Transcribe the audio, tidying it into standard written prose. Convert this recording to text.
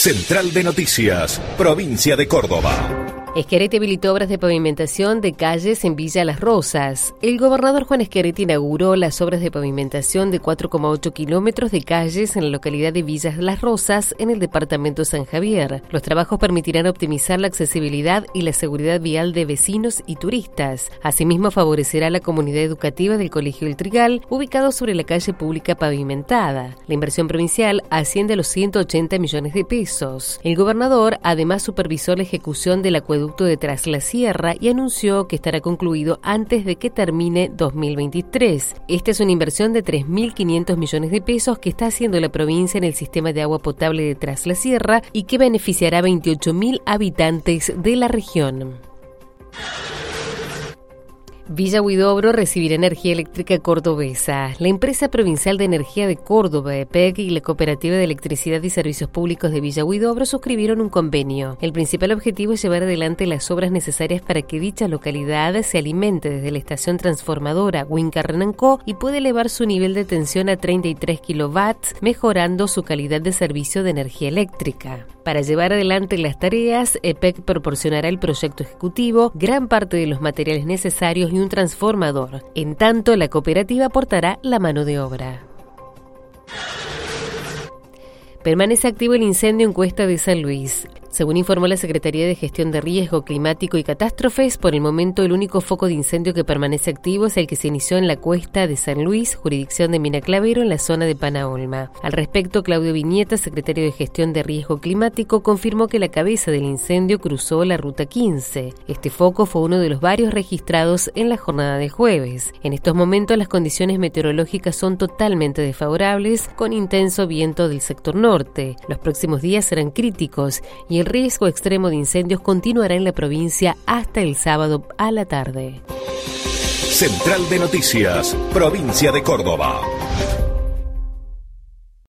Central de Noticias, provincia de Córdoba. Schiaretti habilitó obras de pavimentación de calles en Villa Las Rosas. El gobernador Juan Schiaretti inauguró las obras de pavimentación de 4,8 kilómetros de calles en la localidad de Villa Las Rosas, en el departamento San Javier. Los trabajos permitirán optimizar la accesibilidad y la seguridad vial de vecinos y turistas. Asimismo, favorecerá la comunidad educativa del Colegio El Trigal, ubicado sobre la calle pública pavimentada. La inversión provincial asciende a los 180 millones de pesos. El gobernador además supervisó la ejecución del acueducto de Tras la Sierra y anunció que estará concluido antes de que termine 2023. Esta es una inversión de 3.500 millones de pesos que está haciendo la provincia en el sistema de agua potable de Tras la Sierra y que beneficiará a 28.000 habitantes de la región. Villa Huidobro recibirá energía eléctrica cordobesa. La empresa provincial de energía de Córdoba, EPEC, y la Cooperativa de Electricidad y Servicios Públicos de Villa Huidobro suscribieron un convenio. El principal objetivo es llevar adelante las obras necesarias para que dicha localidad se alimente desde la estación transformadora Huinca-Renancó y pueda elevar su nivel de tensión a 33 kilowatts, mejorando su calidad de servicio de energía eléctrica. Para llevar adelante las tareas, EPEC proporcionará el proyecto ejecutivo, gran parte de los materiales necesarios y un transformador. En tanto, la cooperativa aportará la mano de obra. Permanece activo el incendio en Cuesta de San Luis. Según informó la Secretaría de Gestión de Riesgo Climático y Catástrofes, por el momento el único foco de incendio que permanece activo es el que se inició en la Cuesta de San Luis, jurisdicción de Mina Clavero, en la zona de Panaolma. Al respecto, Claudio Viñeta, secretario de Gestión de Riesgo Climático, confirmó que la cabeza del incendio cruzó la Ruta 15. Este foco fue uno de los varios registrados en la jornada de jueves. En estos momentos las condiciones meteorológicas son totalmente desfavorables, con intenso viento del sector norte. Los próximos días serán críticos y el riesgo extremo de incendios continuará en la provincia hasta el sábado a la tarde. Central de Noticias, provincia de Córdoba.